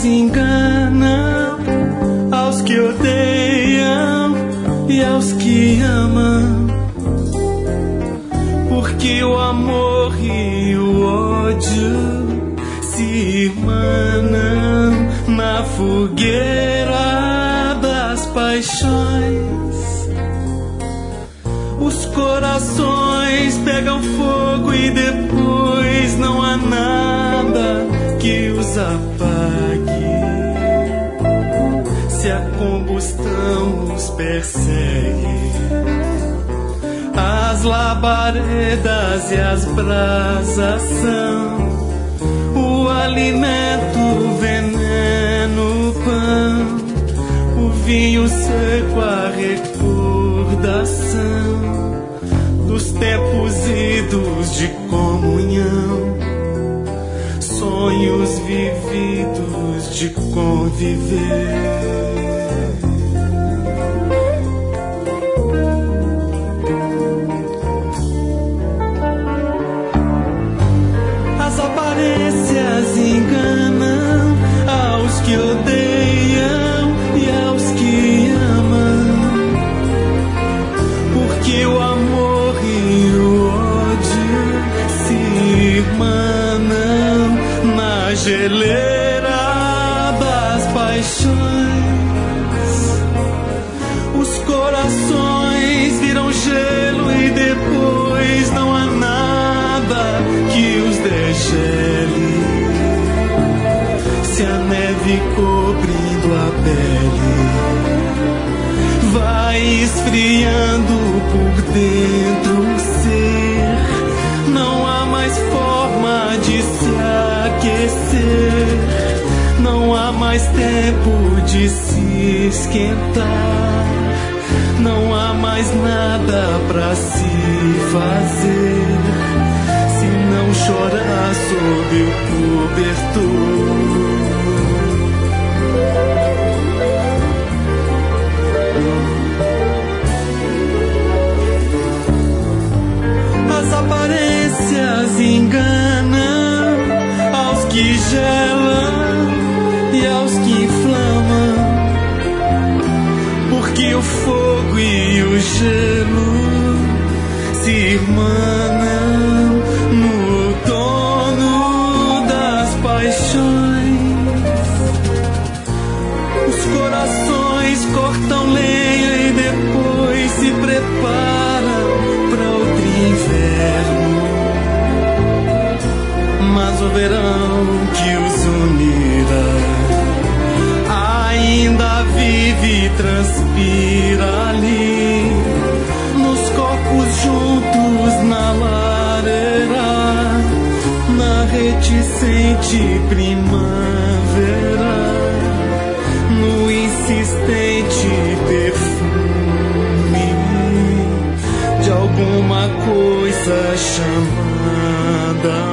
enganam aos que odeiam e aos que amam, porque o amor e o ódio se irmanam na fogueira das paixões. Os corações pegam fogo e depois não há nada que os apague. Se a combustão os persegue, as labaredas e as brasas são o alimento, o veneno, o pão, o vinho seco, a recordação dos tempos idos de comunhão, sonhos vividos de conviver. As aparências enganam aos que odeiam e aos que amam, porque o amor e o ódio se irmanam na geleira das paixões. Os corações viram gelo e depois não há nada que os degele. Se a neve cobrindo a pele vai esfriando por dentro o ser, não há mais forma de se aquecer, não há mais tempo de se esquentar, não há mais nada pra se fazer, se não chorar sob o cobertor. As aparências enganam aos que gelam e aos que inflamam, porque o fogo e o gelo se irmanam no outono das paixões. Os corações cortam lenha e depois se preparam para outro inverno, mas o verão que os unirá ainda vive e transpira ali, nos corpos juntos na lareira, na reticente primavera, no insistente perfume de alguma coisa chamada